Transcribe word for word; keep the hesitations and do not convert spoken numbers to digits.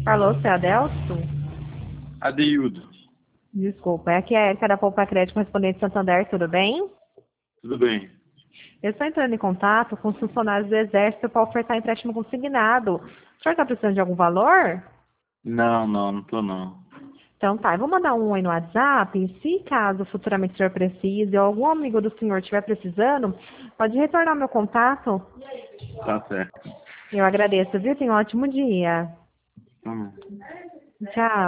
Alô, seu Adelso? Adeildo, Desculpa, é aqui é a Erika da Poupa Crédito Correspondente Santander, tudo bem? tudo bem? Eu estou entrando em contato com os funcionários do Exército para ofertar empréstimo consignado. O senhor está precisando de algum valor? Não, não, não tô não. Então tá, eu vou mandar um oi no WhatsApp. Se caso futuramente o senhor precise ou algum amigo do senhor estiver precisando, pode retornar meu contato. Tá certo. Eu agradeço, viu? Tenha um ótimo dia. Tá bom. Tchau.